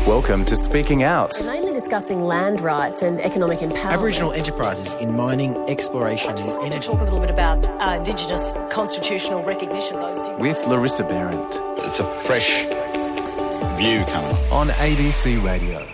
Welcome to Speaking Out. We're mainly discussing land rights and economic empowerment. Aboriginal enterprises in mining, exploration and energy. Talk a little bit about Indigenous constitutional recognition. With Larissa Behrendt. It's a fresh view coming on ABC Radio.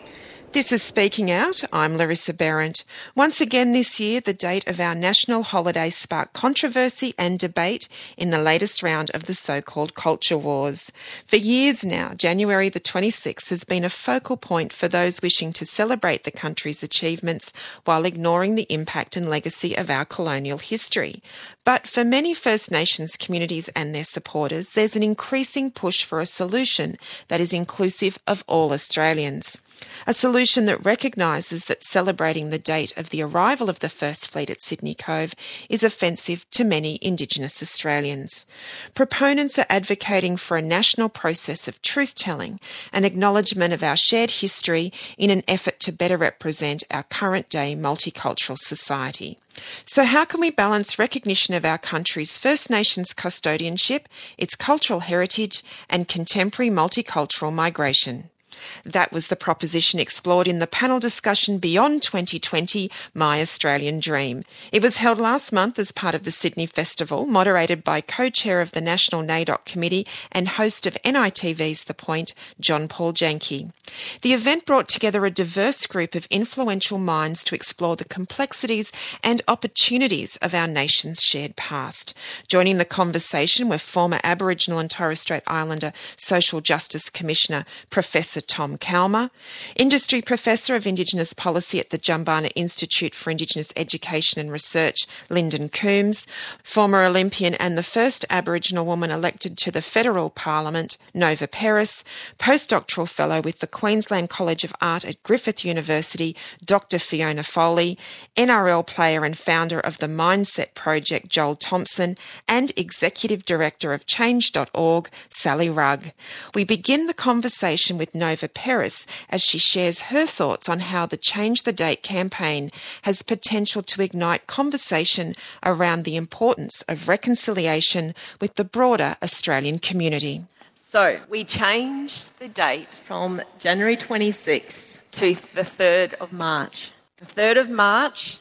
This is Speaking Out. I'm Larissa Behrendt. Once again this year, the date of our national holiday sparked controversy and debate in the latest round of the so-called culture wars. For years now, January the 26th has been a focal point for those wishing to celebrate the country's achievements while ignoring the impact and legacy of our colonial history. But for many First Nations communities and their supporters, there's an increasing push for a solution that is inclusive of all Australians. A solution that recognises that celebrating the date of the arrival of the First Fleet at Sydney Cove is offensive to many Indigenous Australians. Proponents are advocating for a national process of truth-telling and acknowledgement of our shared history in an effort to better represent our current-day multicultural society. So how can we balance recognition of our country's First Nations custodianship, its cultural heritage and contemporary multicultural migration? That was the proposition explored in the panel discussion Beyond 2020, My Australian Dream. It was held last month as part of the Sydney Festival, moderated by co-chair of the National NAIDOC Committee and host of NITV's The Point, John Paul Janke. The event brought together a diverse group of influential minds to explore the complexities and opportunities of our nation's shared past. Joining the conversation were former Aboriginal and Torres Strait Islander Social Justice Commissioner Professor Tom Calma, Industry Professor of Indigenous Policy at the Jumbunna Institute for Indigenous Education and Research, Lyndon Coombs, former Olympian and the first Aboriginal woman elected to the Federal Parliament, Nova Peris, postdoctoral fellow with the Queensland College of Art at Griffith University, Dr. Fiona Foley, NRL player and founder of the Mindset Project, Joel Thompson, and Executive Director of Change.org, Sally Rugg. We begin the conversation with Nova Peris as she shares her thoughts on how the Change the Date campaign has potential to ignite conversation around the importance of reconciliation with the broader Australian community. So we changed the date from January 26th to the 3rd of March. The 3rd of March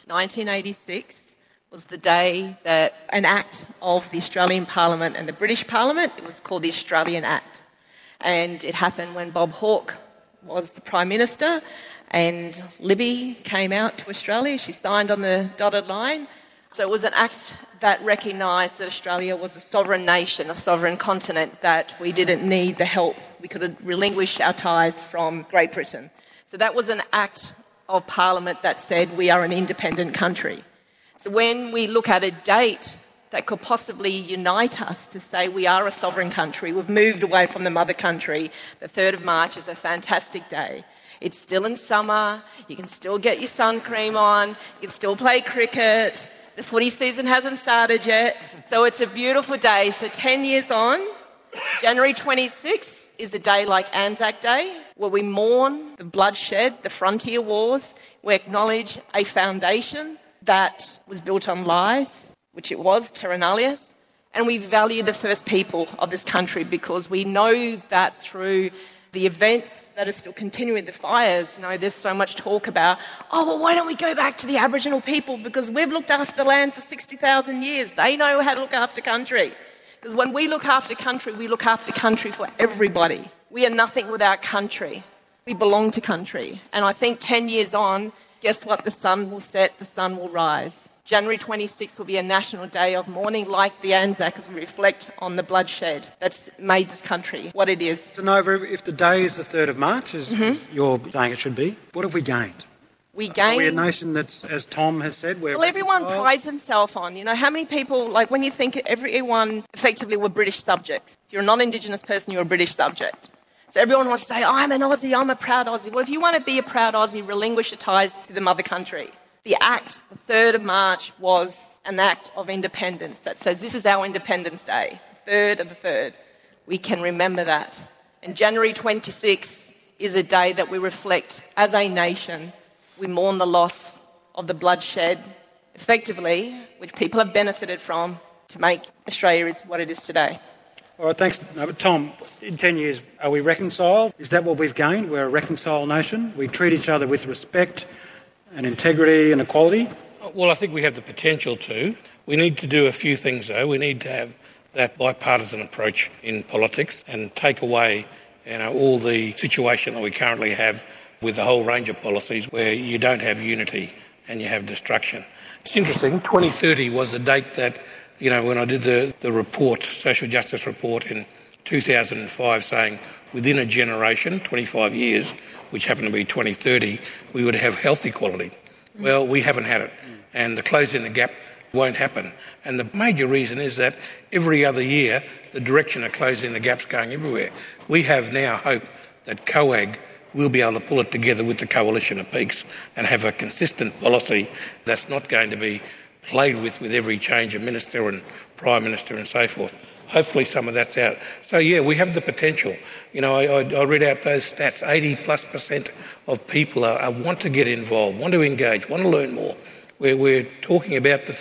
1986 was the day that an act of the Australian Parliament and the British Parliament, it was called the Australian Act. And it happened when Bob Hawke was the Prime Minister and Libby came out to Australia. She signed on the dotted line. So it was an act that recognised that Australia was a sovereign nation, a sovereign continent, that we didn't need the help. We could relinquish our ties from Great Britain. So that was an act of Parliament that said we are an independent country. So when we look at a date that could possibly unite us to say we are a sovereign country, we've moved away from the mother country, the 3rd of March is a fantastic day. It's still in summer, you can still get your sun cream on, you can still play cricket, the footy season hasn't started yet, so it's a beautiful day. So 10 years on, January 26th is a day like Anzac Day, where we mourn the bloodshed, the frontier wars, we acknowledge a foundation that was built on lies, which it was, terra nullius, and we value the first people of this country because we know that through the events that are still continuing, the fires, there's so much talk about, why don't we go back to the Aboriginal people because we've looked after the land for 60,000 years. They know how to look after country. Because when we look after country, we look after country for everybody. We are nothing without country. We belong to country. And I think 10 years on, guess what? The sun will set, the sun will rise. January 26th will be a national day of mourning like the Anzac as we reflect on the bloodshed that's made this country what it is. So Nova, if the day is the 3rd of March, as you're saying it should be, what have we gained? We gained... Are we a nation that's, as Tom has said, we're... Well, everyone prides himself on, how many people, when you think everyone effectively were British subjects. If you're a non-Indigenous person, you're a British subject. So everyone wants to say, I'm an Aussie, I'm a proud Aussie. Well, if you want to be a proud Aussie, relinquish your ties to the mother country. The Act, the 3rd of March, was an act of independence that says this is our Independence Day, 3rd of the 3rd. We can remember that. And January 26th is a day that we reflect as a nation. We mourn the loss of the bloodshed, effectively, which people have benefited from to make Australia is what it is today. All right, thanks. No, but Tom, in 10 years, are we reconciled? Is that what we've gained? We're a reconciled nation? We treat each other with respect and integrity and equality? Well, I think we have the potential to. We need to do a few things, though. We need to have that bipartisan approach in politics and take away all the situation that we currently have with a whole range of policies where you don't have unity and you have destruction. It's interesting, 2030 was the date that, when I did the report, social justice report in 2005, saying within a generation, 25 years, which happened to be 2030, we would have health equality. Well, we haven't had it, and the closing the gap won't happen. And the major reason is that every other year, the direction of closing the gap's going everywhere. We have now hope that COAG will be able to pull it together with the coalition of peaks and have a consistent policy that's not going to be played with every change of minister and prime minister and so forth. Hopefully some of that's out. So, yeah, we have the potential. I read out those stats. 80+% of people want to get involved, want to engage, want to learn more. We're talking about the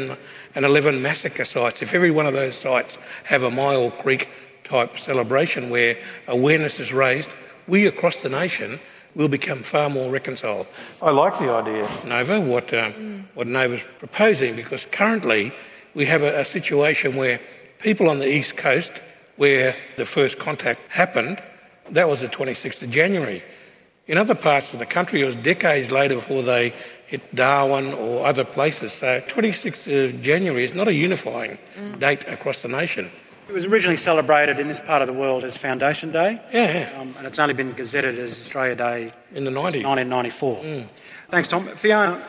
311 massacre sites. If every one of those sites have a Myall Creek type celebration where awareness is raised, we across the nation will become far more reconciled. I like the idea, Nova, what Nova's proposing, because currently we have a situation where people on the East Coast, where the first contact happened, that was the 26th of January. In other parts of the country, it was decades later before they hit Darwin or other places. So 26th of January is not a unifying date across the nation. It was originally celebrated in this part of the world as Foundation Day. Yeah. And it's only been gazetted as Australia Day in the 90s. 1994. Thanks, Tom. Fiona?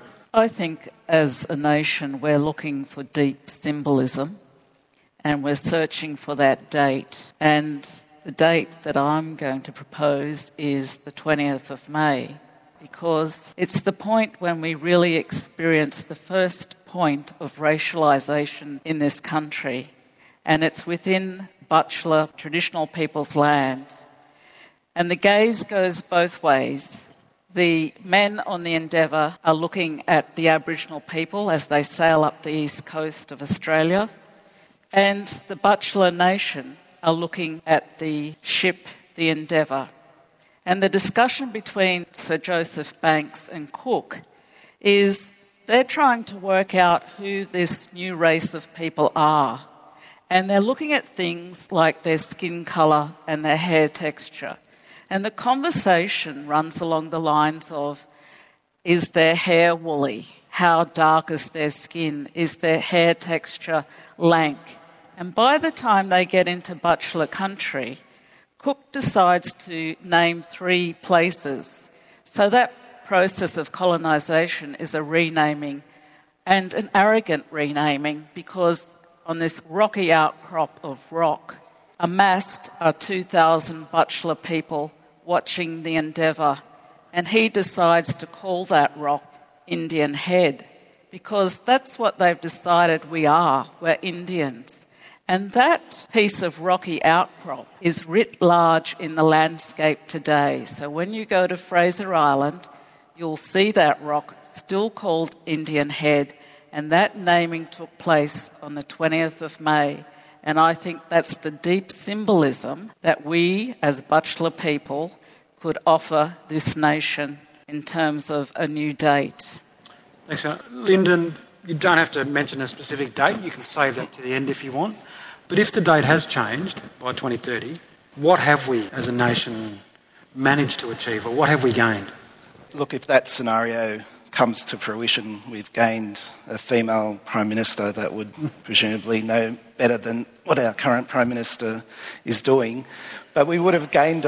I think as a nation we're looking for deep symbolism and we're searching for that date. And the date that I'm going to propose is the 20th of May, because it's the point when we really experience the first point of racialisation in this country, and it's within Butchulla traditional people's lands. And the gaze goes both ways. The men on the Endeavour are looking at the Aboriginal people as they sail up the east coast of Australia, and the Butchulla Nation are looking at the ship, the Endeavour. And the discussion between Sir Joseph Banks and Cook is they're trying to work out who this new race of people are. And they're looking at things like their skin colour and their hair texture. And the conversation runs along the lines of, is their hair woolly? How dark is their skin? Is their hair texture lank? And by the time they get into Butchulla country, Cook decides to name 3 places. So that process of colonisation is a renaming, and an arrogant renaming, because on this rocky outcrop of rock, amassed are 2,000 Butchulla people watching the Endeavour, and he decides to call that rock Indian Head, because that's what they've decided we are. We're Indians. And that piece of rocky outcrop is writ large in the landscape today. So when you go to Fraser Island, you'll see that rock still called Indian Head, and that naming took place on the 20th of May. And I think that's the deep symbolism that we, as Butchulla people, could offer this nation in terms of a new date. Thanks, Fiona. Lyndon, you don't have to mention a specific date. You can save that to the end if you want. But if the date has changed by 2030, what have we as a nation managed to achieve, or what have we gained? Look, if that scenario comes to fruition, we've gained a female Prime Minister that would presumably know better than what our current Prime Minister is doing. But we would have gained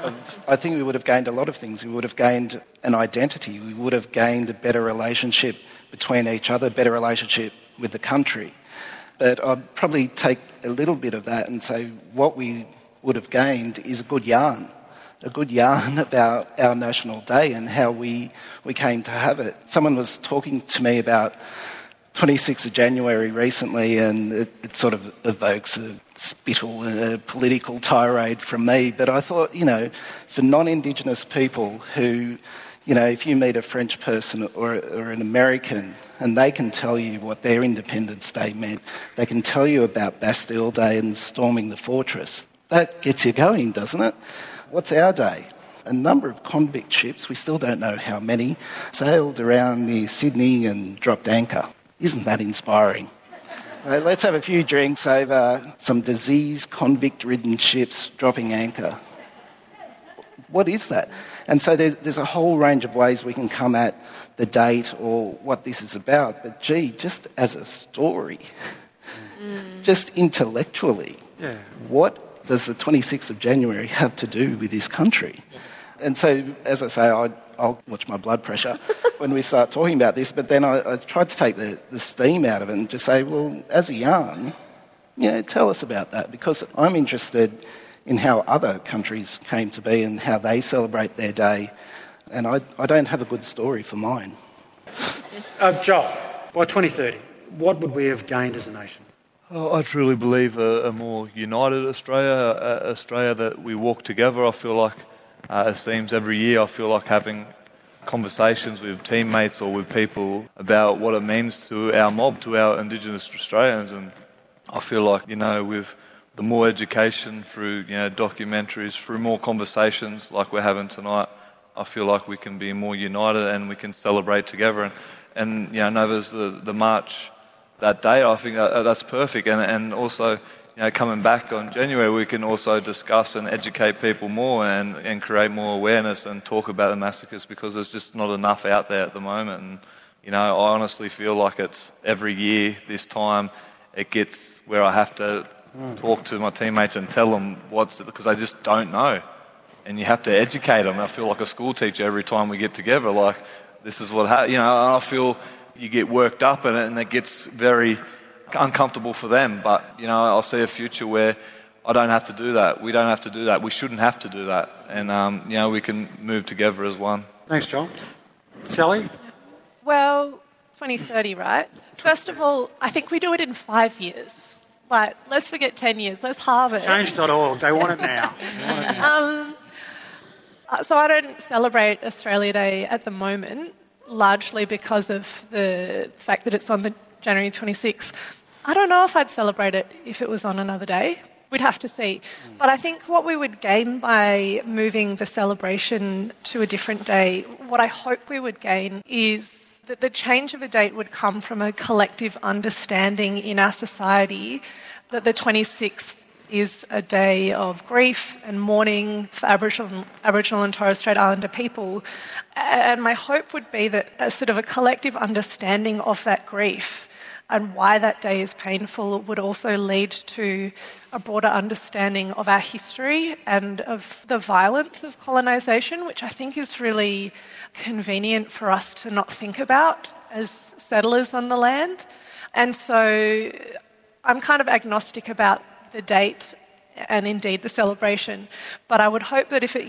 I think we would have gained a lot of things. We would have gained an identity. We would have gained a better relationship between each other, a better relationship with the country. But I'd probably take a little bit of that and say what we would have gained is a good yarn about our National Day and how we came to have it. Someone was talking to me about 26th of January recently, and it sort of evokes a spittle and a political tirade from me. But I thought, for non-Indigenous people who, You know, if you meet a French person or an American and they can tell you what their Independence Day meant, they can tell you about Bastille Day and storming the fortress. That gets you going, doesn't it? What's our day? A number of convict ships, we still don't know how many, sailed around near Sydney and dropped anchor. Isn't that inspiring? Let's have a few drinks over some diseased, convict-ridden ships dropping anchor. What is that? And so there's a whole range of ways we can come at the date or what this is about. But gee, just as a story, just intellectually, what does the 26th of January have to do with this country? And so, as I say, I'll watch my blood pressure when we start talking about this, but then I tried to take the steam out of it and just say, well, as a yarn, tell us about that, because I'm interested in how other countries came to be and how they celebrate their day, and I don't have a good story for mine. Joel, by 2030, what would we have gained as a nation? I truly believe a more united Australia, Australia that we walk together. I feel like it seems every year I feel like having conversations with teammates or with people about what it means to our mob, to our Indigenous Australians, and I feel like, with the more education through, documentaries, through more conversations like we're having tonight, I feel like we can be more united and we can celebrate together. And there's the march that day. I think that's perfect. And also, coming back on January, we can also discuss and educate people more and create more awareness and talk about the massacres, because there's just not enough out there at the moment. And, I honestly feel like it's every year this time it gets where I have to talk to my teammates and tell them because they just don't know. And you have to educate them. I feel like a school teacher every time we get together, like, this is what I feel you get worked up and it gets very uncomfortable for them. But, I'll see a future where I don't have to do that. We don't have to do that. We shouldn't have to do that. And, we can move together as one. Thanks, Joel. Sally? Well, 2030, right? First of all, I think we do it in 5 years. Like, let's forget 10 years. Let's halve it. Change.org. They want it now. So I don't celebrate Australia Day at the moment, largely because of the fact that it's on the January 26th. I don't know if I'd celebrate it if it was on another day. We'd have to see. But I think what we would gain by moving the celebration to a different day, what I hope we would gain is that the change of a date would come from a collective understanding in our society that the 26th is a day of grief and mourning for Aboriginal and Torres Strait Islander people. And my hope would be that a sort of a collective understanding of that grief and why that day is painful would also lead to a broader understanding of our history and of the violence of colonisation, which I think is really convenient for us to not think about as settlers on the land. And so I'm kind of agnostic about the date and indeed the celebration, but I would hope that if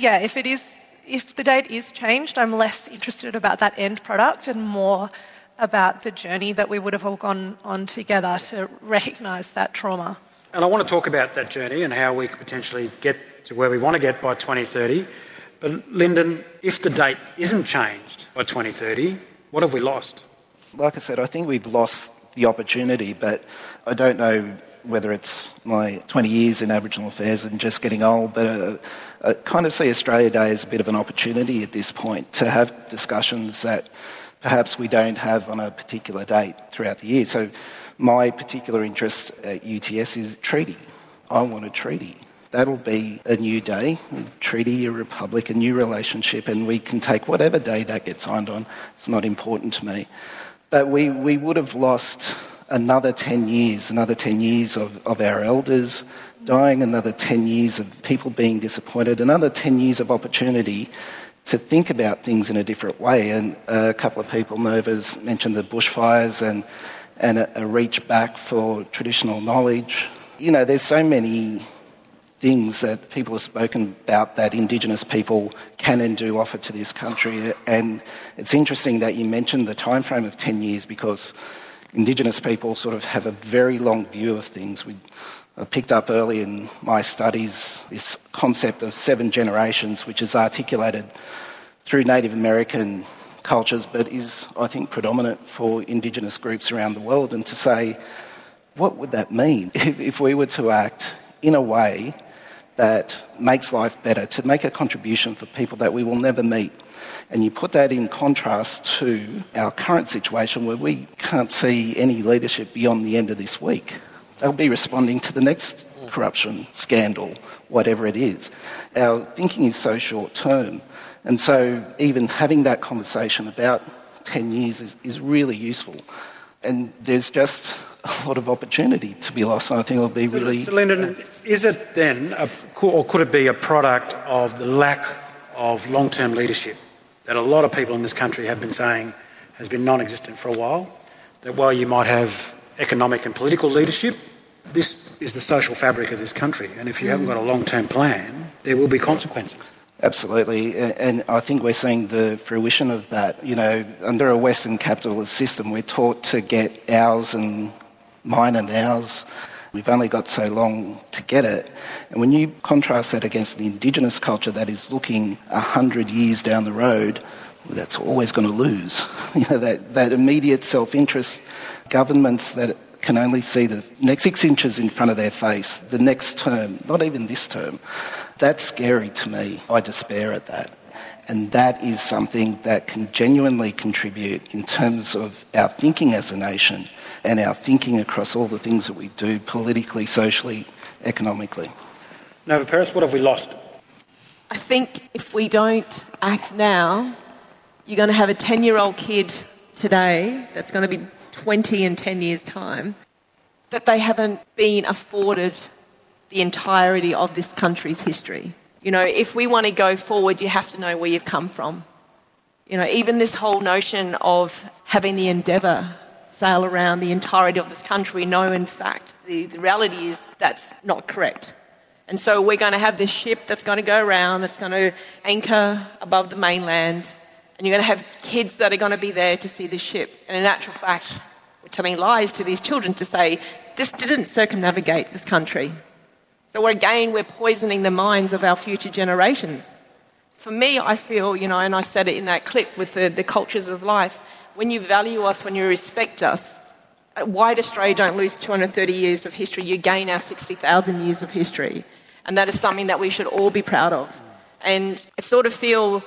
the date is changed, I'm less interested about that end product and more about the journey that we would have all gone on together to recognise that trauma. And I want to talk about that journey and how we could potentially get to where we want to get by 2030. But Lyndon, if the date isn't changed by 2030, what have we lost? Like I said, I think we've lost the opportunity, but I don't know whether it's my 20 years in Aboriginal affairs and just getting old, but I kind of see Australia Day as a bit of an opportunity at this point to have discussions that perhaps we don't have on a particular date throughout the year. So my particular interest at UTS is treaty. I want a treaty. That'll be a new day, a treaty, a republic, a new relationship, and we can take whatever day that gets signed on. It's not important to me. But we would have lost another 10 years of our elders dying, another 10 years of people being disappointed, another 10 years of opportunity to think about things in a different way. And a couple of people, Nova's mentioned the bushfires and a reach back for traditional knowledge. There's so many things that people have spoken about that Indigenous people can and do offer to this country. And it's interesting that you mentioned the time frame of 10 years because Indigenous people sort of have a very long view of things. I picked up early in my studies this concept of 7 generations, which is articulated through Native American cultures, but is, I think, predominant for Indigenous groups around the world, and to say, what would that mean if we were to act in a way that makes life better, to make a contribution for people that we will never meet? And you put that in contrast to our current situation where we can't see any leadership beyond the end of this week. They'll be responding to the next corruption scandal, whatever it is. Our thinking is so short term. And so even having that conversation about 10 years is really useful. And there's just a lot of opportunity to be lost, and I think it'll be really... So Lyndon, is it then, or could it be a product of the lack of long-term leadership that a lot of people in this country have been saying has been non-existent for a while? That while you might have economic and political leadership, this is the social fabric of this country, and if you haven't got a long-term plan, there will be consequences. Absolutely, and I think we're seeing the fruition of that. You know, under a Western capitalist system, we're taught to get ours and mine and ours. We've only got so long to get it. And when you contrast that against the Indigenous culture that is looking 100 years down the road, well, that's always going to lose. You know, that immediate self-interest, governments that can only see the next 6 inches in front of their face, the next term, not even this term. That's scary to me. I despair at that. And that is something that can genuinely contribute in terms of our thinking as a nation and our thinking across all the things that we do politically, socially, economically. Nova Peris, what have we lost? I think if we don't act now, you're going to have a 10-year-old kid today that's going to be 20 in 10 years' time, that they haven't been afforded the entirety of this country's history. You know, if we want to go forward, you have to know where you've come from. You know, even this whole notion of having the Endeavour sail around the entirety of this country, no, in fact, the reality is that's not correct. And so we're going to have this ship that's going to go around, that's going to anchor above the mainland, and you're going to have kids that are going to be there to see this ship. And in actual fact, we're telling lies to these children to say, this didn't circumnavigate this country. So we're poisoning the minds of our future generations. For me, I feel, you know, and I said it in that clip with the cultures of life, when you value us, when you respect us, White Australia don't lose 230 years of history, you gain our 60,000 years of history. And that is something that we should all be proud of. And I sort of feel,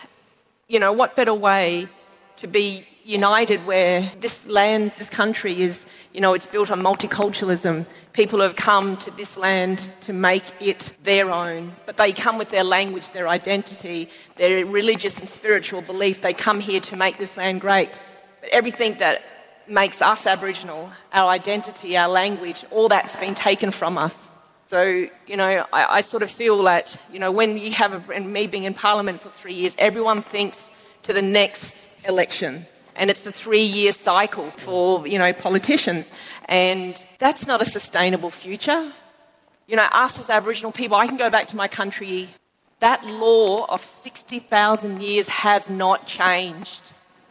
you know, what better way to be united where this land, this country is, you know, it's built on multiculturalism. People have come to this land to make it their own, but they come with their language, their identity, their religious and spiritual belief. They come here to make this land great. But everything that makes us Aboriginal, our identity, our language, all that's been taken from us. So, you know, I sort of feel that, you know, when you have, and me being in Parliament for 3 years, everyone thinks to the next election. And it's the 3-year cycle for, you know, politicians. And that's not a sustainable future. You know, us as Aboriginal people, I can go back to my country. That law of 60,000 years has not changed.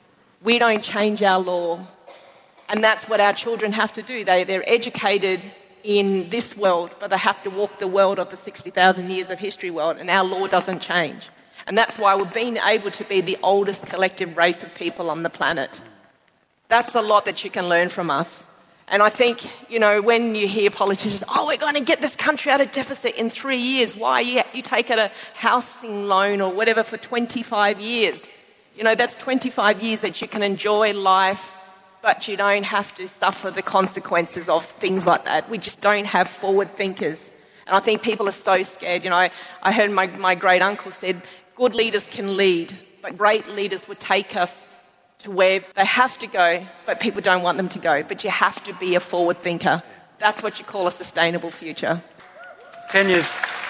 We don't change our law. And that's what our children have to do. They're educated in this world, but they have to walk the world of the 60,000 years of history world, and our law doesn't change. And that's why we've been able to be the oldest collective race of people on the planet. That's a lot that you can learn from us. And I think, you know, when you hear politicians, oh, we're going to get this country out of deficit in 3 years. Why? You take out a housing loan or whatever for 25 years. You know, that's 25 years that you can enjoy life, but you don't have to suffer the consequences of things like that. We just don't have forward thinkers. And I think people are so scared. You know, I heard my great uncle said, good leaders can lead, but great leaders would take us to where they have to go, but people don't want them to go. But you have to be a forward thinker. That's what you call a sustainable future. 10 years.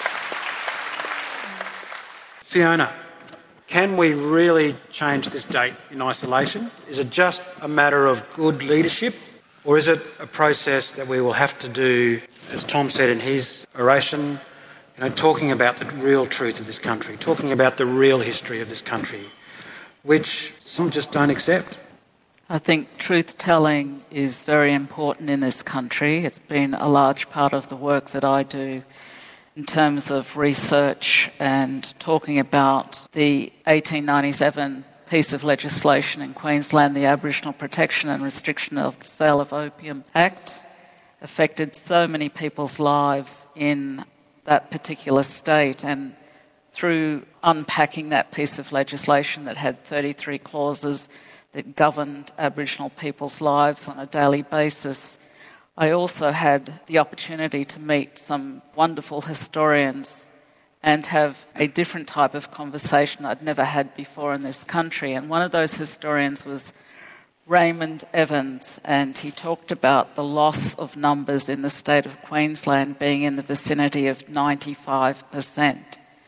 Fiona, can we really change this date in isolation? Is it just a matter of good leadership, or is it a process that we will have to do, as Tom said in his oration, you know, talking about the real truth of this country, talking about the real history of this country, which some just don't accept? I think truth-telling is very important in this country. It's been a large part of the work that I do. in terms of research and talking about the 1897 piece of legislation in Queensland, the Aboriginal Protection and Restriction of the Sale of Opium Act, affected so many people's lives in that particular state. And through unpacking that piece of legislation that had 33 clauses that governed Aboriginal people's lives on a daily basis, I also had the opportunity to meet some wonderful historians and have a different type of conversation I'd never had before in this country. And one of those historians was Raymond Evans, and he talked about the loss of numbers in the state of Queensland being in the vicinity of 95%.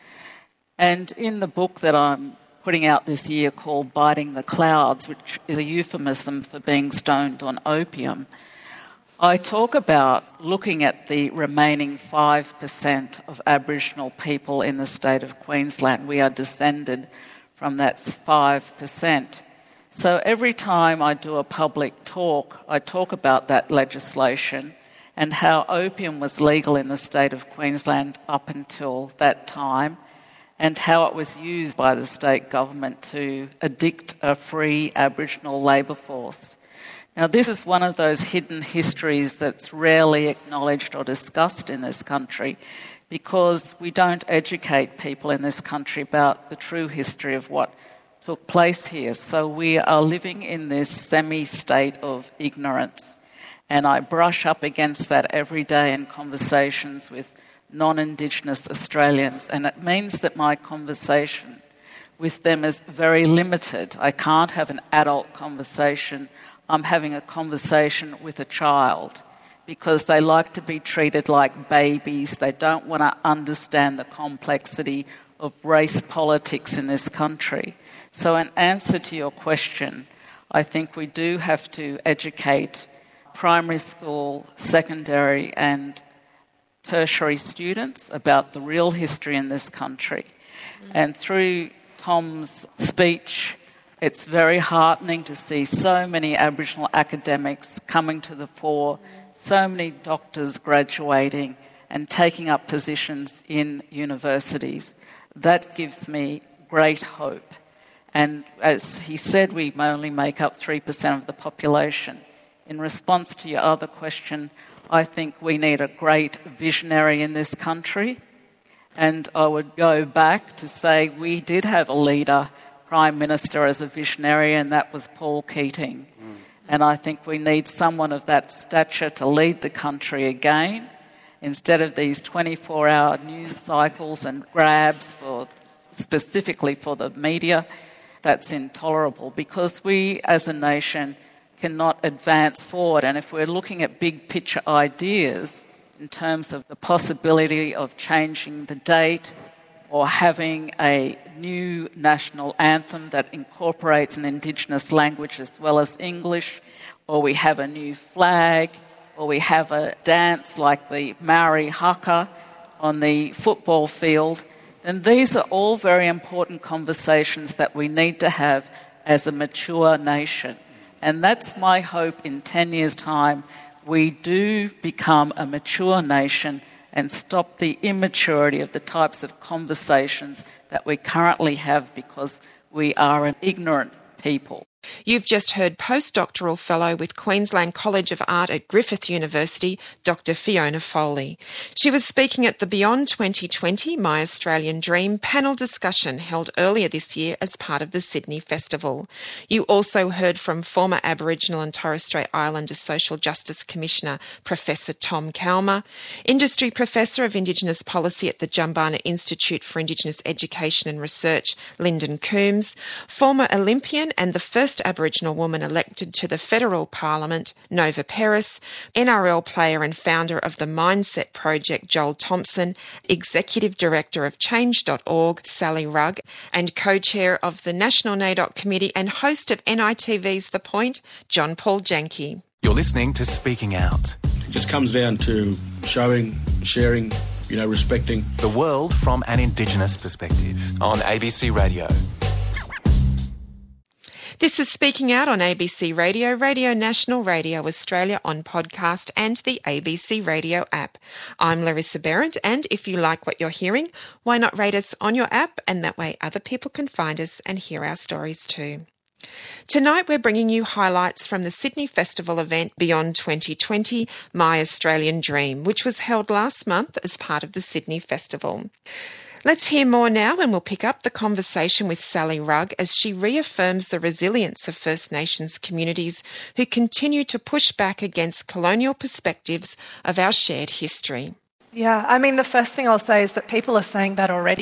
And in the book that I'm putting out this year called Biting the Clouds, which is a euphemism for being stoned on opium, I talk about looking at the remaining 5% of Aboriginal people in the state of Queensland. We are descended from that 5%. So every time I do a public talk, I talk about that legislation and how opium was legal in the state of Queensland up until that time, and how it was used by the state government to addict a free Aboriginal labour force. Now, this is one of those hidden histories that's rarely acknowledged or discussed in this country, because we don't educate people in this country about the true history of what took place here. So we are living in this semi-state of ignorance, and I brush up against that every day in conversations with non-Indigenous Australians, and it means that my conversation with them is very limited. I can't have an adult conversation. I'm having a conversation with a child, because they like to be treated like babies. They don't want to understand the complexity of race politics in this country. So in answer to your question, I think we do have to educate primary school, secondary and tertiary students about the real history in this country. And through Tom's speech, it's very heartening to see so many Aboriginal academics coming to the fore, so many doctors graduating and taking up positions in universities. That gives me great hope. And as he said, we only make up 3% of the population. In response to your other question, I think we need a great visionary in this country. And I would go back to say we did have a leader, Prime Minister, as a visionary, and that was Paul Keating. And I think we need someone of that stature to lead the country again, instead of these 24-hour news cycles and grabs specifically for the media. That's intolerable, because we as a nation cannot advance forward. And if we're looking at big picture ideas in terms of the possibility of changing the date or having a new national anthem that incorporates an Indigenous language as well as English, or we have a new flag, or we have a dance like the Maori haka on the football field, then these are all very important conversations that we need to have as a mature nation. And that's my hope in 10 years' time. We do become a mature nation and stop the immaturity of the types of conversations that we currently have, because we are an ignorant people. You've just heard postdoctoral fellow with Queensland College of Art at Griffith University, Dr. Fiona Foley. She was speaking at the Beyond 2020 My Australian Dream panel discussion held earlier this year as part of the Sydney Festival. You also heard from former Aboriginal and Torres Strait Islander Social Justice Commissioner Professor Tom Calma, Industry Professor of Indigenous Policy at the Jumbunna Institute for Indigenous Education and Research, Lyndon Coombs, former Olympian and the first Aboriginal woman elected to the federal parliament, Nova Peris, NRL player and founder of the Mindset Project, Joel Thompson, executive director of Change.org, Sally Rugg, and co-chair of the National NAIDOC Committee and host of NITV's The Point, John Paul Janke. You're listening to Speaking Out. It just comes down to showing, sharing, respecting the world from an Indigenous perspective on ABC Radio. This is Speaking Out on ABC Radio, Radio National, Radio Australia on podcast and the ABC Radio app. I'm Larissa Behrendt, and if you like what you're hearing, why not rate us on your app, and that way other people can find us and hear our stories too. Tonight we're bringing you highlights from the Sydney Festival event Beyond 2020, My Australian Dream, which was held last month as part of the Sydney Festival. Let's hear more now, and we'll pick up the conversation with Sally Rugg as she reaffirms the resilience of First Nations communities who continue to push back against colonial perspectives of our shared history. Yeah, I mean, the first thing I'll say is that people are saying that already.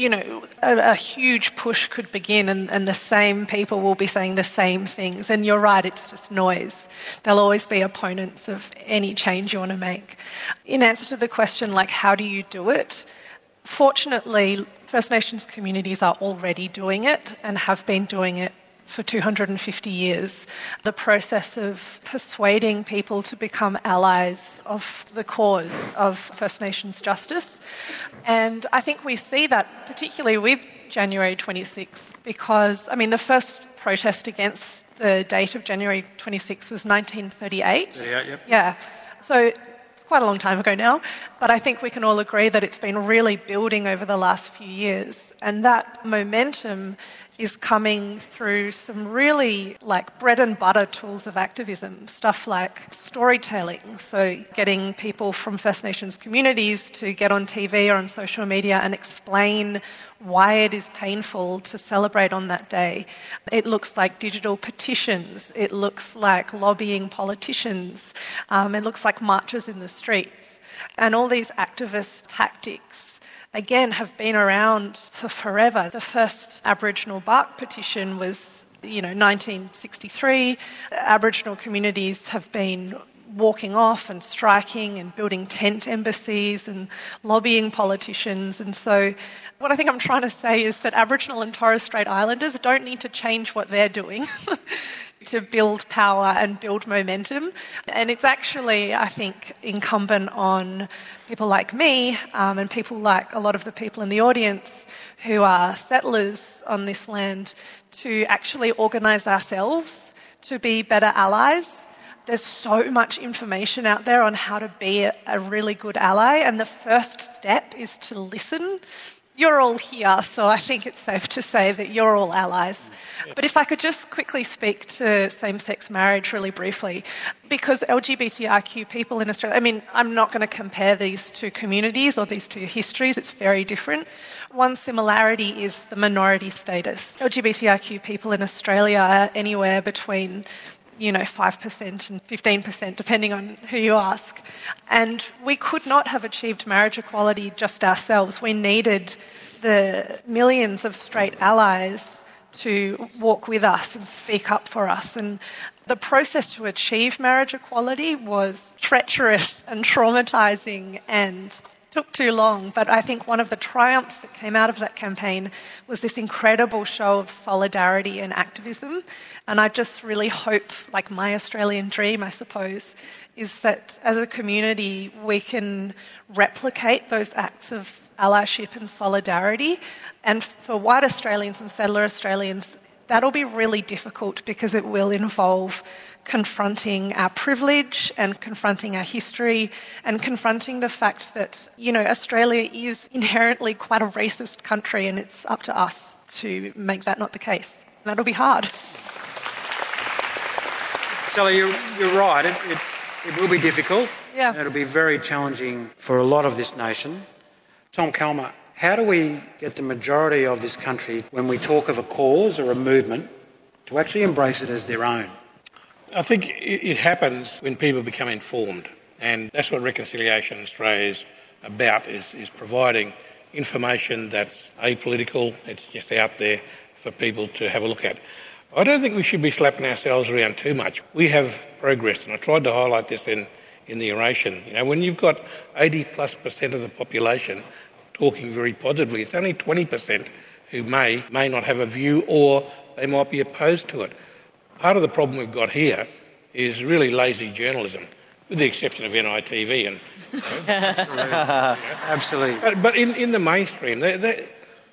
A huge push could begin and the same people will be saying the same things. And you're right, it's just noise. There'll always be opponents of any change you want to make. In answer to the question, like, how do you do it? Fortunately, First Nations communities are already doing it and have been doing it for 250 years. The process of persuading people to become allies of the cause of First Nations justice. And I think we see that particularly with January 26th because, I mean, the first protest against the date of January 26th was 1938. 38, yep. Yeah. So quite a long time ago now, but I think we can all agree that it's been really building over the last few years, and that momentum is coming through some really like bread and butter tools of activism, stuff like storytelling, so getting people from First Nations communities to get on TV or on social media and explain why it is painful to celebrate on that day. It looks like digital petitions, it looks like lobbying politicians, it looks like marches in the streets. And all these activist tactics, again, have been around for forever. The first Aboriginal bark petition was, 1963. Aboriginal communities have been walking off and striking and building tent embassies and lobbying politicians. And so what I think I'm trying to say is that Aboriginal and Torres Strait Islanders don't need to change what they're doing to build power and build momentum. And it's actually, I think, incumbent on people like me and people like a lot of the people in the audience who are settlers on this land to actually organise ourselves to be better allies. There's so much information out there on how to be a really good ally, and the first step is to listen. You're all here, so I think it's safe to say that you're all allies. But if I could just quickly speak to same-sex marriage really briefly, because LGBTIQ people in Australia, I mean, I'm not going to compare these two communities or these two histories, it's very different. One similarity is the minority status. LGBTIQ people in Australia are anywhere between 5% and 15%, depending on who you ask. And we could not have achieved marriage equality just ourselves. We needed the millions of straight allies to walk with us and speak up for us. And the process to achieve marriage equality was treacherous and traumatising and took too long, but I think one of the triumphs that came out of that campaign was this incredible show of solidarity and activism. And I just really hope, like my Australian dream, I suppose, is that as a community we can replicate those acts of allyship and solidarity. And for white Australians and settler Australians, that'll be really difficult because it will involve confronting our privilege and confronting our history and confronting the fact that, Australia is inherently quite a racist country, and it's up to us to make that not the case. That'll be hard. Sally, you're right. It will be difficult. Yeah. It'll be very challenging for a lot of this nation. Tom Calma, how do we get the majority of this country, when we talk of a cause or a movement, to actually embrace it as their own? I think it happens when people become informed, and that's what Reconciliation Australia is about, is providing information that's apolitical, it's just out there for people to have a look at. I don't think we should be slapping ourselves around too much. We have progressed, and I tried to highlight this in the oration. When you've got 80+% of the population talking very positively, it's only 20% who may not have a view, or they might be opposed to it. Part of the problem we've got here is really lazy journalism, with the exception of NITV. Absolutely. But in the mainstream,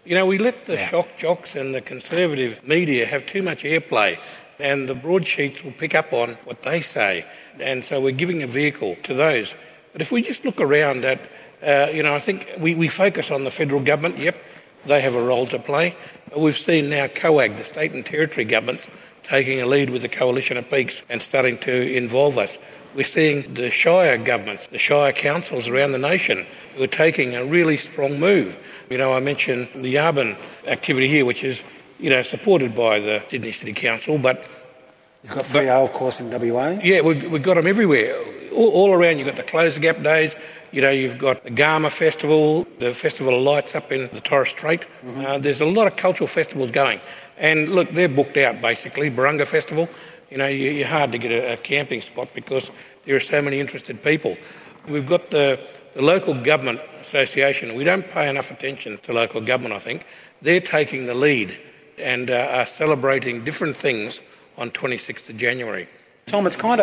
You know, we let the shock jocks and the conservative media have too much airplay, and the broadsheets will pick up on what they say. And so we're giving a vehicle to those. But if we just look around at, I think we focus on the federal government. Yep, they have a role to play. But we've seen now COAG, the state and territory governments, taking a lead with the Coalition of Peaks and starting to involve us. We're seeing the Shire governments, the Shire councils around the nation who are taking a really strong move. You know, I mentioned the Yabun activity here, which is, supported by the Sydney City Council, but... You've got 3A, of course, in WA? Yeah, we've got them everywhere. All around, you've got the Close the Gap days, you've got the Garma Festival, the Festival of Lights up in the Torres Strait. Mm-hmm. There's a lot of cultural festivals going. And look, they're booked out, basically. Barunga Festival, you're hard to get a camping spot because there are so many interested people. We've got the Local Government Association. We don't pay enough attention to local government, I think. They're taking the lead and are celebrating different things on 26th of January. Tom, it's kind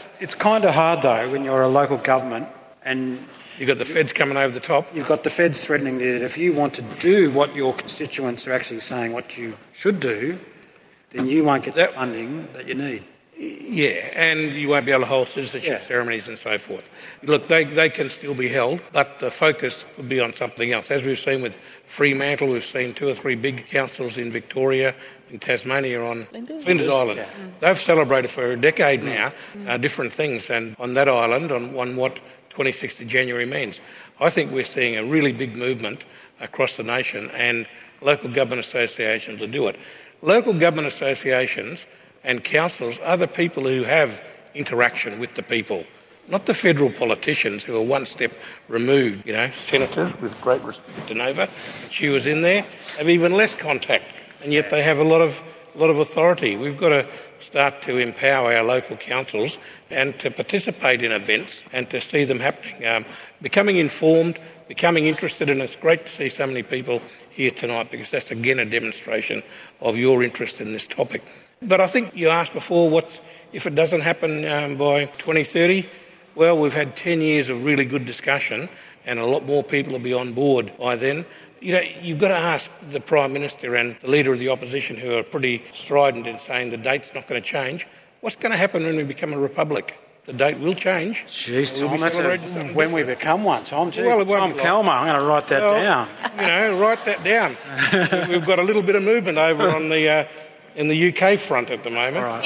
of hard, though, when you're a local government and... You've got the feds coming over the top. You've got the feds threatening that if you want to do what your constituents are actually saying what you should do, then you won't get the funding that you need. Yeah, and you won't be able to hold citizenship ceremonies and so forth. Look, they can still be held, but the focus would be on something else. As we've seen with Fremantle, we've seen 2 or 3 big councils in Victoria, in Tasmania on Flinders Island. Yeah. They've celebrated for a decade now different things, and on that island, on what 26th of January means. I think we're seeing a really big movement across the nation, and local government associations will do it. Local government associations and councils are the people who have interaction with the people, not the federal politicians who are one step removed. Senators, with great respect to Nova, she was in there, have even less contact, and yet they have a lot of authority. We've got to start to empower our local councils and to participate in events and to see them happening. Becoming informed, becoming interested, and it's great to see so many people here tonight because that's again a demonstration of your interest in this topic. But I think you asked before, if it doesn't happen by 2030? Well, we've had 10 years of really good discussion and a lot more people will be on board by then. You've got to ask the Prime Minister and the Leader of the Opposition, who are pretty strident in saying the date's not going to change, what's going to happen when we become a republic? The date will change. Jeez, Tom, that's when we become one, Tom. Well, Tom Calma, I'm going to write that down. Write that down. We've got a little bit of movement over on in the UK front at the moment. Right.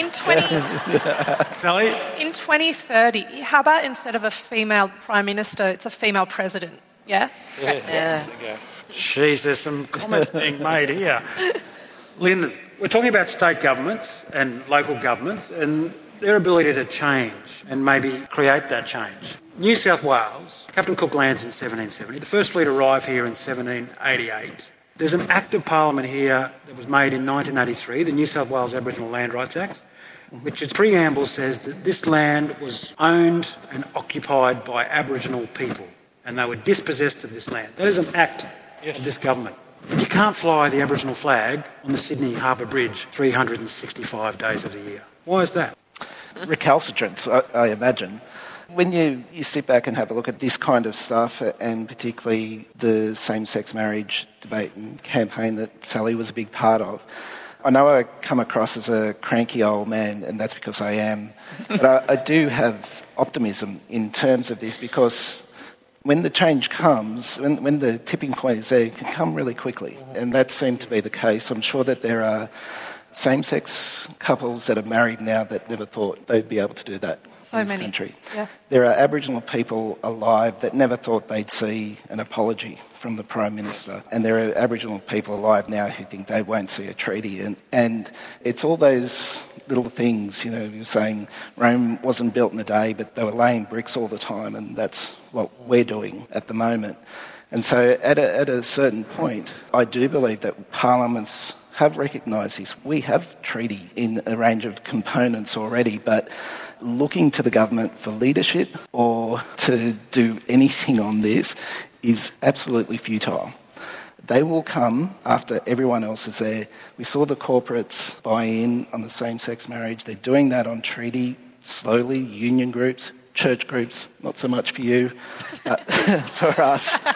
In 2030, how about instead of a female Prime Minister, it's a female President? Yeah? Yeah. Jeez, there's some comments being made here. Lyndon, we're talking about state governments and local governments and their ability to change and maybe create that change. New South Wales, Captain Cook lands in 1770. The first fleet arrived here in 1788. There's an Act of Parliament here that was made in 1983, the New South Wales Aboriginal Land Rights Act, which its preamble says that this land was owned and occupied by Aboriginal people and they were dispossessed of this land. That is an act of this government. But you can't fly the Aboriginal flag on the Sydney Harbour Bridge 365 days of the year. Why is that? Recalcitrance, I imagine. When you sit back and have a look at this kind of stuff, and particularly the same-sex marriage debate and campaign that Sally was a big part of, I know I come across as a cranky old man, and that's because I am, but I do have optimism in terms of this because when the change comes, when the tipping point is there, it can come really quickly, and that seemed to be the case. I'm sure that there are same-sex couples that are married now that never thought they'd be able to do that in this country. Yeah. There are Aboriginal people alive that never thought they'd see an apology from the Prime Minister, and there are Aboriginal people alive now who think they won't see a treaty. And it's all those little things, you're saying Rome wasn't built in a day, but they were laying bricks all the time, and that's what we're doing at the moment. And so at a certain point, I do believe that parliaments have recognised this. We have treaty in a range of components already, but looking to the government for leadership or to do anything on this is absolutely futile. They will come after everyone else is there. We saw the corporates buy in on the same-sex marriage. They're doing that on treaty slowly, union groups, church groups, not so much for you, but for us.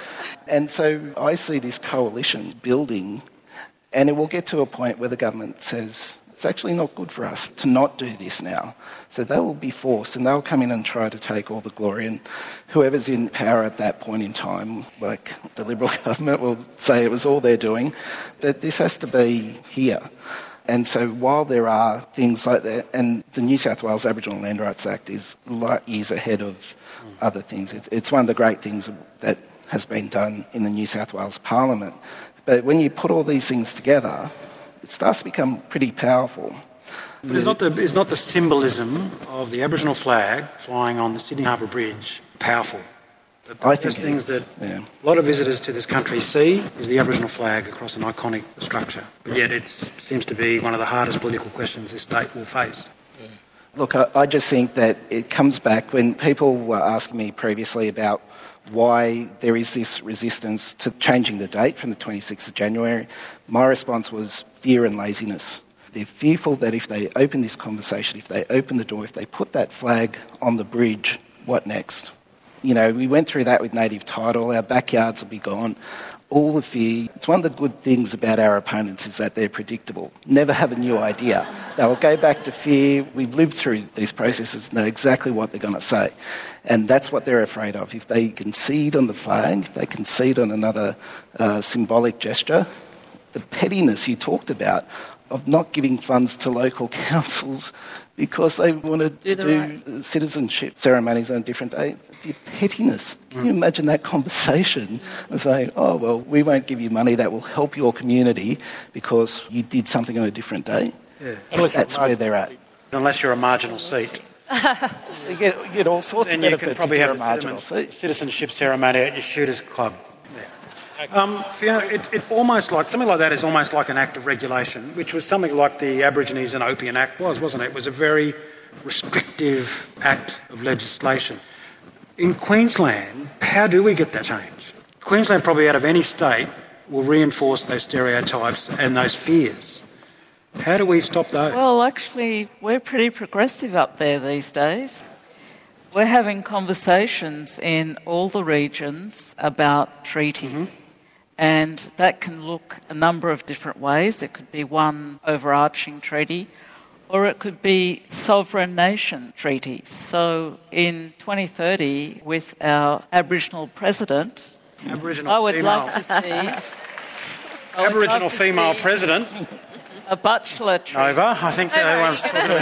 And so I see this coalition building, and it will get to a point where the government says, it's actually not good for us to not do this now. So they will be forced, and they'll come in and try to take all the glory. And whoever's in power at that point in time, like the Liberal government, will say it was all they're doing. But this has to be here. And so while there are things like that, and the New South Wales Aboriginal Land Rights Act is light years ahead of other things. It's one of the great things that has been done in the New South Wales Parliament. But when you put all these things together, it starts to become pretty powerful. But is not the symbolism of the Aboriginal flag flying on the Sydney Harbour Bridge powerful? I think things that a lot of visitors to this country see is the Aboriginal flag across an iconic structure. But yet it seems to be one of the hardest political questions this state will face. Look, I just think that it comes back when people were asking me previously about why there is this resistance to changing the date from the 26th of January. My response was fear and laziness. They're fearful that if they open this conversation, if they open the door, if they put that flag on the bridge, what next? You know, we went through that with native title, our backyards will be gone. All the fear. It's one of the good things about our opponents is that they're predictable. Never have a new idea. They'll go back to fear. We've lived through these processes, know exactly what they're going to say. And that's what they're afraid of. If they concede on the flag, if they concede on another symbolic gesture, the pettiness you talked about of not giving funds to local councils because they wanted to do citizenship ceremonies on a different day. The pettiness. Can you imagine that conversation of saying, oh, well, we won't give you money that will help your community because you did something on a different day? Yeah. That's where they're at. Unless you're a marginal seat. You get all sorts of benefits. You can probably have a marginal seat. Citizenship ceremony at your shooters club. Fiona, it's almost like, something like that is almost like an act of regulation, which was something like the Aborigines and Opium Act wasn't it? It was a very restrictive act of legislation. In Queensland, how do we get that change? Queensland, probably out of any state, will reinforce those stereotypes and those fears. How do we stop those? Well, actually, we're pretty progressive up there these days. We're having conversations in all the regions about treaty. And that can look a number of different ways. It could be one overarching treaty, or it could be sovereign nation treaties. So in 2030, with our Aboriginal president, I would love to see... Aboriginal female president. A bachelor treaty. Nova, I think everyone's talking about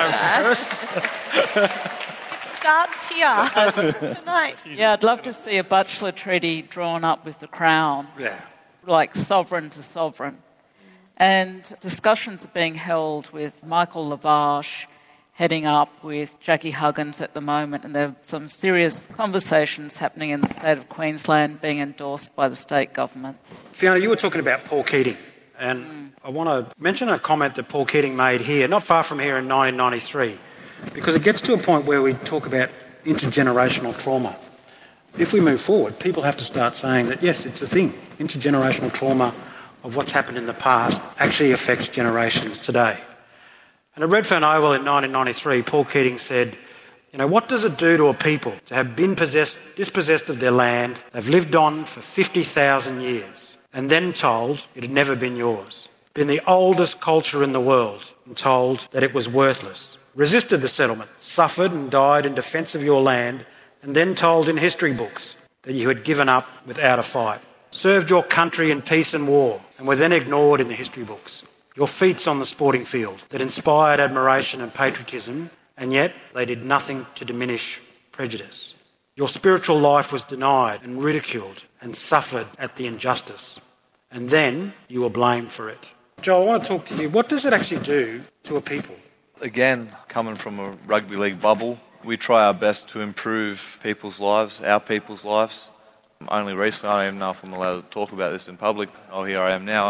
you. Nova first. Starts here tonight. Yeah, I'd love to see a bachelor treaty drawn up with the Crown, like sovereign to sovereign. And discussions are being held with Michael Lavache heading up with Jackie Huggins at the moment, and there are some serious conversations happening in the state of Queensland being endorsed by the state government. Fiona, you were talking about Paul Keating, and I want to mention a comment that Paul Keating made here, not far from here in 1993. Because it gets to a point where we talk about intergenerational trauma. If we move forward, people have to start saying that, yes, it's a thing. Intergenerational trauma of what's happened in the past actually affects generations today. And at Redfern Oval in 1993, Paul Keating said, you know, what does it do to a people to have been dispossessed of their land, they've lived on for 50,000 years, and then told it had never been yours, been the oldest culture in the world, and told that it was worthless, resisted the settlement, suffered and died in defence of your land, and then told in history books that you had given up without a fight, served your country in peace and war, and were then ignored in the history books. Your feats on the sporting field that inspired admiration and patriotism, and yet they did nothing to diminish prejudice. Your spiritual life was denied and ridiculed and suffered at the injustice, and then you were blamed for it. Joel, I want to talk to you. What does it actually do to a people? Again, coming from a rugby league bubble, we try our best to improve people's lives, our people's lives. Only recently, I don't even know if I'm allowed to talk about this in public. Oh, here I am now.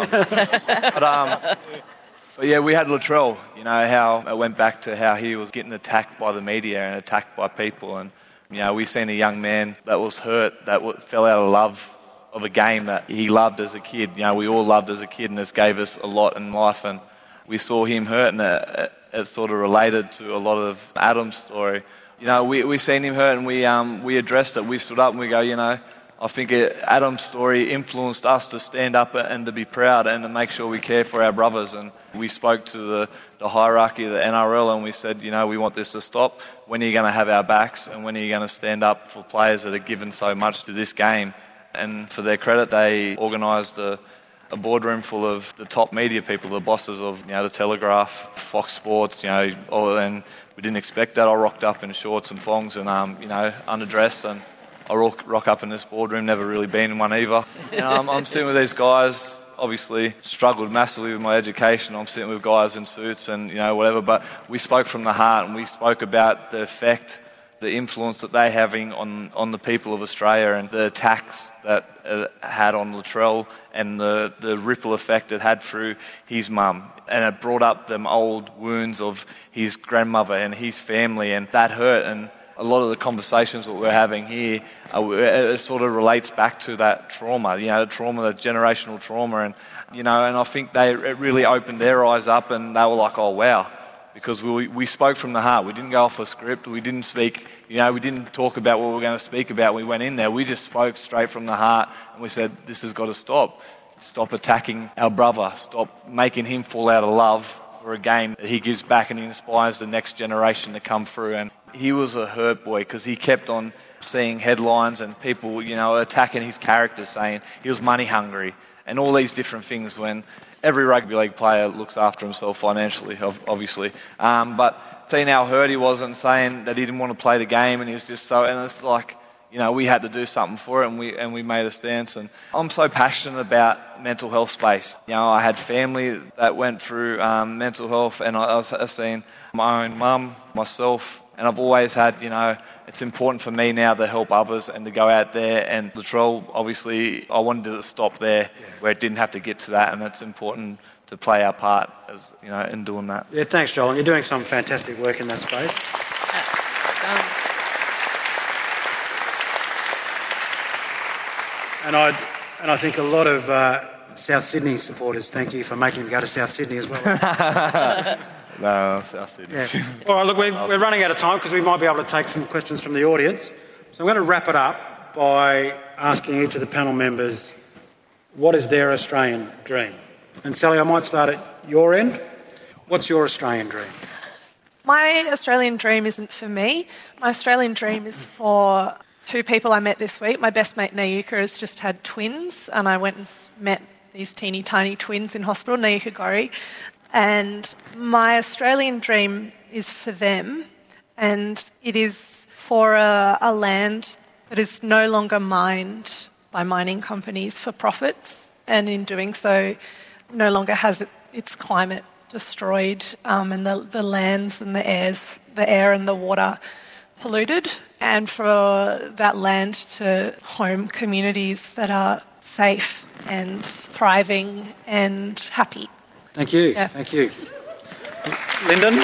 But yeah, we had Latrell, you know, how it went back to how he was getting attacked by the media and attacked by people. And, you know, we seen a young man that was hurt, that fell out of love of a game that he loved as a kid. You know, we all loved as a kid, and this gave us a lot in life. And we saw him hurt, and it sort of related to a lot of Adam's story. You know, we seen him hurt, and we addressed it. We stood up and we go, you know, I think Adam's story influenced us to stand up and to be proud and to make sure we care for our brothers. And we spoke to the hierarchy of the NRL and we said, we want this to stop. When are you going to have our backs, and when are you going to stand up for players that have given so much to this game? And for their credit, they organised a boardroom full of the top media people, the bosses of the Telegraph, Fox Sports, and we didn't expect that. I rocked up in shorts and thongs and underdressed, and I rock up in this boardroom, never really been in one either. I'm sitting with these guys, obviously struggled massively with my education. I'm sitting with guys in suits and whatever, but we spoke from the heart, and we spoke about the effect, the influence that they're having on the people of Australia, and the attacks that it had on Latrell, and the ripple effect it had through his mum. And it brought up them old wounds of his grandmother and his family, and that hurt. And a lot of the conversations that we're having here, it sort of relates back to that trauma, the trauma, that generational trauma. And, and I think it really opened their eyes up, and they were like, oh, wow. Because we spoke from the heart. We didn't go off a script. We didn't speak, we didn't talk about what we were going to speak about. We went in there. We just spoke straight from the heart, and we said, this has got to stop. Stop attacking our brother. Stop making him fall out of love for a game that he gives back, and he inspires the next generation to come through. And he was a hurt boy because he kept on seeing headlines and people, attacking his character, saying he was money hungry and all these different things, when every rugby league player looks after himself financially, obviously. But seeing how hurt he was and saying that he didn't want to play the game, and he was just so... And it's like, we had to do something for it, and we made a stance. And I'm so passionate about mental health space. I had family that went through mental health, and I've seen my own mum, myself, and I've always had, it's important for me now to help others and to go out there. And Latrell, obviously, I wanted to stop there where it didn't have to get to that, and it's important to play our part as in doing that. Yeah, thanks, Joel. And you're doing some fantastic work in that space. And I think a lot of South Sydney supporters thank you for making them go to South Sydney as well. No, South Sydney. Yeah. All right, look, we're running out of time because we might be able to take some questions from the audience. So I'm going to wrap it up by asking each of the panel members, what is their Australian dream? And Sally, I might start at your end. What's your Australian dream? My Australian dream isn't for me. My Australian dream is for two people I met this week. My best mate, Nayuka, has just had twins, and I went and met these teeny tiny twins in hospital, Nayuka Gorry. And my Australian dream is for them, and it is for a land that is no longer mined by mining companies for profits, and in doing so no longer has its climate destroyed, and the lands and the air and the water polluted, and for that land to home communities that are safe and thriving and happy. Thank you. Yeah. Thank you. Lyndon?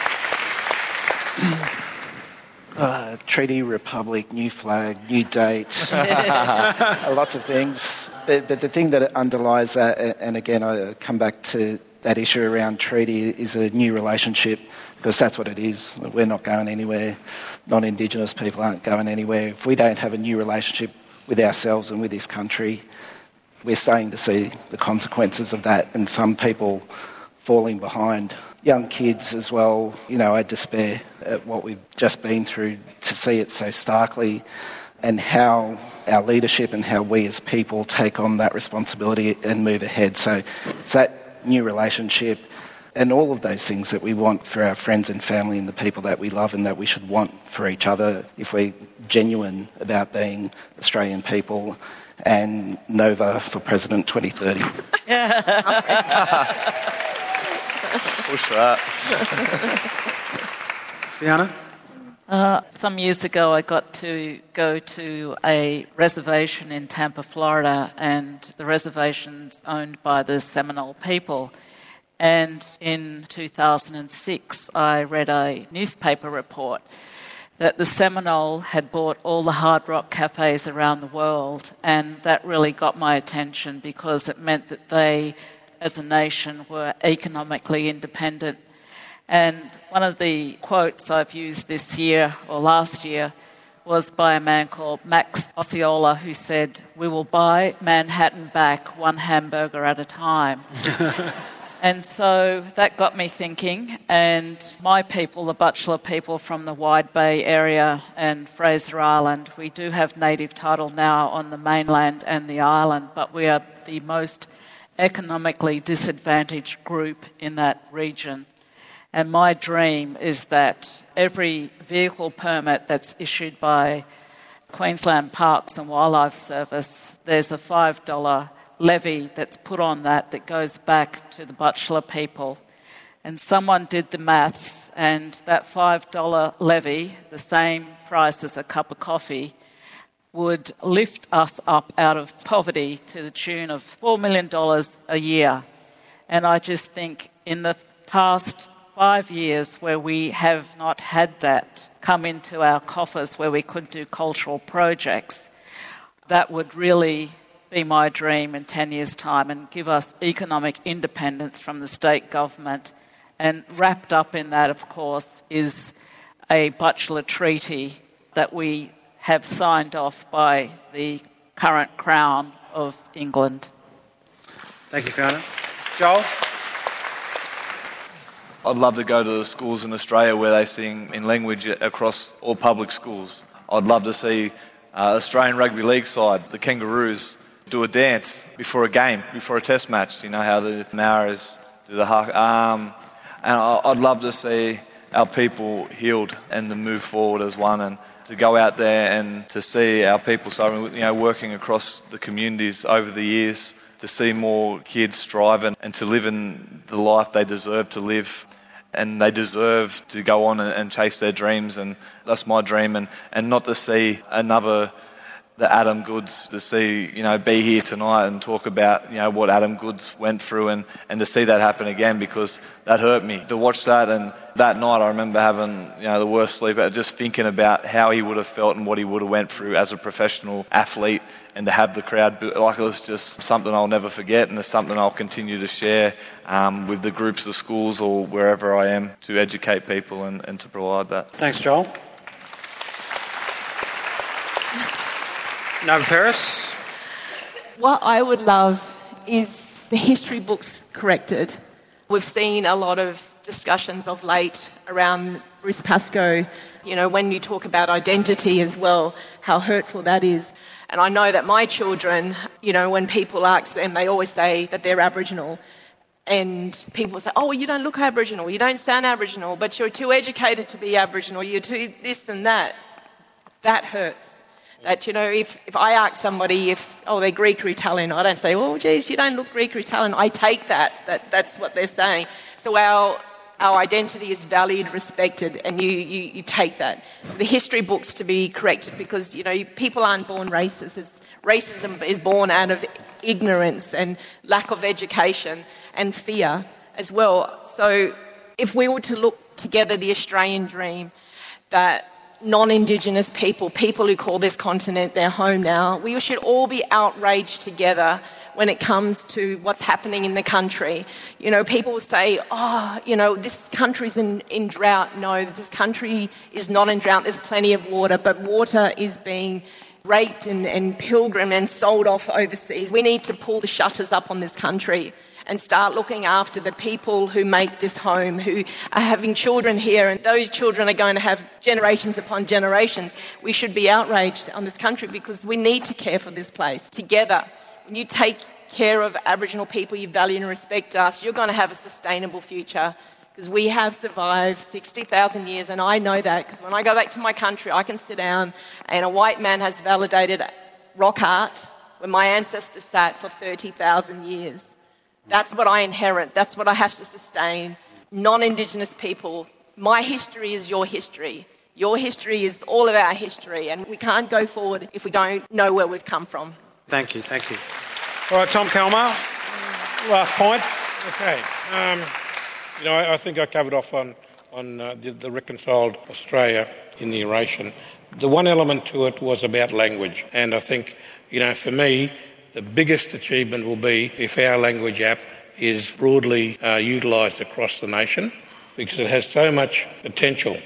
Treaty, republic, new flag, new date, lots of things. But the thing that underlies that, and again I come back to that issue around treaty, is a new relationship, because that's what it is. We're not going anywhere. Non-Indigenous people aren't going anywhere. If we don't have a new relationship with ourselves and with this country, we're starting to see the consequences of that, and some people falling behind. Young kids as well, I despair at what we've just been through, to see it so starkly, and how our leadership and how we as people take on that responsibility and move ahead. So it's that new relationship and all of those things that we want for our friends and family and the people that we love, and that we should want for each other if we're genuine about being Australian people. And Nova for President 2030. Push that. Fiona? Some years ago I got to go to a reservation in Tampa, Florida, and the reservation's owned by the Seminole people. And in 2006 I read a newspaper report that the Seminole had bought all the Hard Rock cafes around the world, and that really got my attention because it meant that they, as a nation, were economically independent. And one of the quotes I've used this year, or last year, was by a man called Max Osceola, who said, "We will buy Manhattan back one hamburger at a time." And so that got me thinking, and my people, the Butchulla people from the Wide Bay area and Fraser Island, we do have native title now on the mainland and the island, but we are the most economically disadvantaged group in that region. And my dream is that every vehicle permit that's issued by Queensland Parks and Wildlife Service, there's a $5 levy that's put on that goes back to the Butchulla people. And someone did the maths, and that $5 levy, the same price as a cup of coffee, would lift us up out of poverty to the tune of $4 million a year. And I just think in the past 5 years where we have not had that come into our coffers where we could do cultural projects, that would really be my dream in 10 years' time and give us economic independence from the state government. And wrapped up in that, of course, is a Butchulla Treaty that we have signed off by the current Crown of England. Thank you, Fiona. Joel? I'd love to go to the schools in Australia where they sing in language across all public schools. I'd love to see Australian Rugby League side, the Kangaroos, do a dance before a game, before a test match. You know how the Maoris do the haka. And I'd love to see our people healed and to move forward as one, and to go out there and to see our people working across the communities over the years, to see more kids striving and to live in the life they deserve to live. And they deserve to go on and chase their dreams, and that's my dream. And not to see the Adam Goodes, to see, be here tonight and talk about, what Adam Goodes went through, and to see that happen again, because that hurt me. To watch that, and that night I remember having, the worst sleep, just thinking about how he would have felt and what he would have went through as a professional athlete, and to have the crowd, it was just something I'll never forget, and it's something I'll continue to share with the groups, the schools, or wherever I am, to educate people and to provide that. Thanks, Joel. Nova Paris? What I would love is the history books corrected. We've seen a lot of discussions of late around Bruce Pascoe, when you talk about identity as well, how hurtful that is. And I know that my children, when people ask them, they always say that they're Aboriginal. And people say, "Oh, well, you don't look Aboriginal, you don't sound Aboriginal, but you're too educated to be Aboriginal, you're too this and that." That hurts. That, if I ask somebody if, they're Greek or Italian, I don't say, "Oh, geez, you don't look Greek or Italian." I take that's what they're saying. So our identity is valued, respected, and you take that. The history books to be corrected, because, people aren't born racist. Racism is born out of ignorance and lack of education and fear as well. So if we were to look together the Australian dream, that non-Indigenous people who call this continent their home now, we should all be outraged together when it comes to what's happening in the country. People will say, this country's in drought. No, this country is not in drought. There's plenty of water, but water is being raped and pilgrimed and sold off overseas. We need to pull the shutters up on this country and start looking after the people who make this home, who are having children here, and those children are going to have generations upon generations. We should be outraged on this country, because we need to care for this place together. When you take care of Aboriginal people, you value and respect us, you're going to have a sustainable future, because we have survived 60,000 years, and I know that, because when I go back to my country, I can sit down and a white man has validated rock art where my ancestors sat for 30,000 years. That's what I inherit. That's what I have to sustain. Non-Indigenous people, my history is your history. Your history is all of our history, and we can't go forward if we don't know where we've come from. Thank you. All right, Tom Kalmar, last point. Okay. I think I covered off on the reconciled Australia in the oration. The one element to it was about language, and I think, for me, the biggest achievement will be if our language app is broadly utilised across the nation, because it has so much potential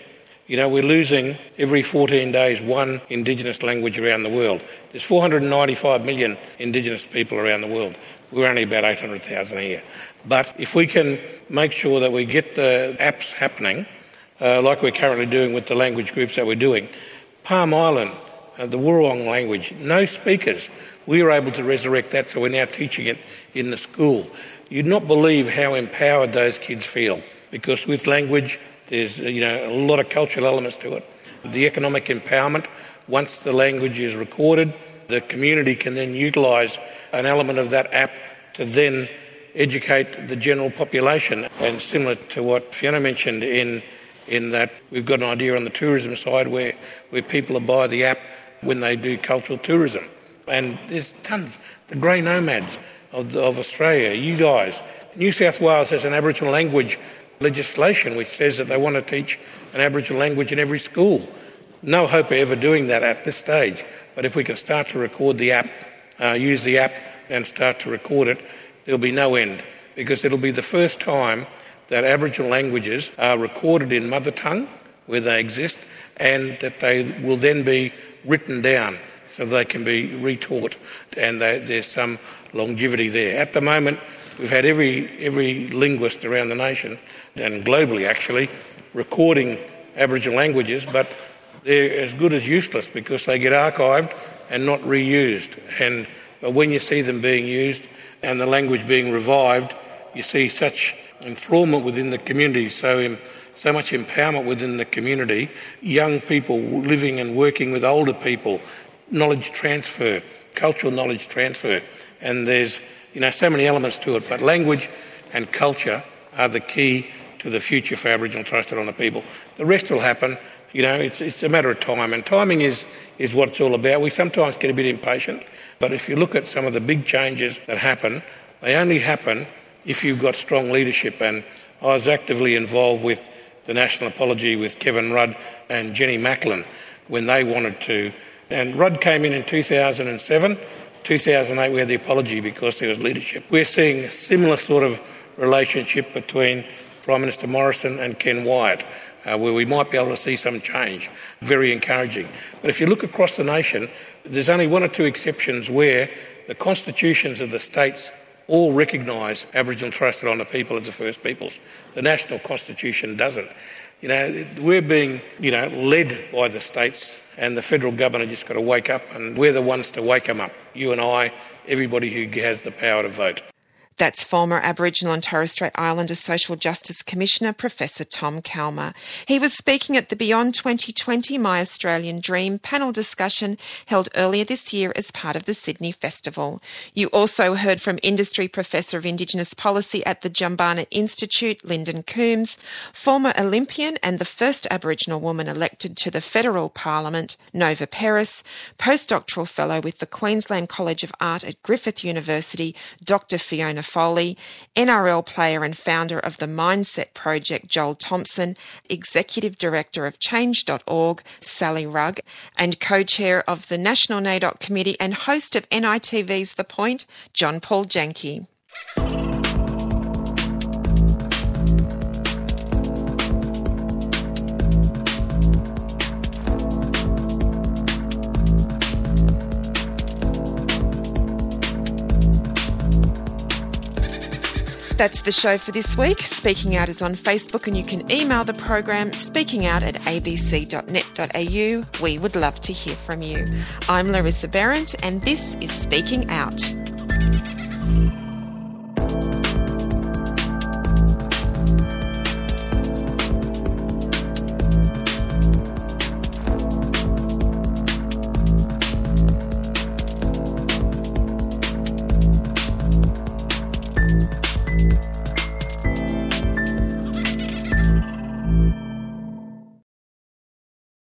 We're losing every 14 days one Indigenous language around the world. There's 495 million Indigenous people around the world. We're only about 800,000 here. But if we can make sure that we get the apps happening, like we're currently doing with the language groups that we're doing, Palm Island, the Wurrung language, no speakers. We were able to resurrect that, so we're now teaching it in the school. You'd not believe how empowered those kids feel, because with language, there's a lot of cultural elements to it. The economic empowerment, once the language is recorded, the community can then utilise an element of that app to then educate the general population. And similar to what Fiona mentioned in that we've got an idea on the tourism side where people will buy the app when they do cultural tourism. And there's tons. The grey nomads of Australia, you guys. New South Wales has an Aboriginal language legislation which says that they want to teach an Aboriginal language in every school. No hope of ever doing that at this stage. But if we can start to record the app, use the app and start to record it, there'll be no end, because it'll be the first time that Aboriginal languages are recorded in mother tongue where they exist, and that they will then be written down so they can be retaught, and there's some longevity there. At the moment, we've had every linguist around the nation, and globally actually, recording Aboriginal languages, but they're as good as useless because they get archived and not reused. But when you see them being used and the language being revived, you see such enthrallment within the community, so much empowerment within the community, young people living and working with older people, knowledge transfer, cultural knowledge transfer, and there's so many elements to it. But language and culture are the key to the future for Aboriginal and Torres Strait Islander people. The rest will happen. It's a matter of time, and timing is what it's all about. We sometimes get a bit impatient, but if you look at some of the big changes that happen, they only happen if you've got strong leadership. And I was actively involved with the National Apology with Kevin Rudd and Jenny Macklin when they wanted to. And Rudd came in 2007. 2008 we had the apology because there was leadership. We're seeing a similar sort of relationship between Prime Minister Morrison and Ken Wyatt, where we might be able to see some change. Very encouraging. But if you look across the nation, there's only one or two exceptions where the constitutions of the states all recognise Aboriginal and Torres Strait Islander people as the First Peoples. The national constitution doesn't. We're being, led by the states, and the federal government has just got to wake up, and we're the ones to wake them up. You and I, everybody who has the power to vote. That's former Aboriginal and Torres Strait Islander Social Justice Commissioner Professor Tom Calma. He was speaking at the Beyond 2020 My Australian Dream panel discussion held earlier this year as part of the Sydney Festival. You also heard from Industry Professor of Indigenous Policy at the Jumbana Institute, Lyndon Coombs, former Olympian and the first Aboriginal woman elected to the Federal Parliament, Nova Peris, postdoctoral fellow with the Queensland College of Art at Griffith University, Dr. Fiona Foley, NRL player and founder of the Mindset Project, Joel Thompson, Executive Director of Change.org, Sally Rugg, and co-chair of the National NAIDOC Committee and host of NITV's The Point, John Paul Janke. That's the show for this week. Speaking Out is on Facebook, and you can email the program speakingout@abc.net.au. We would love to hear from you. I'm Larissa Behrendt, and this is Speaking Out.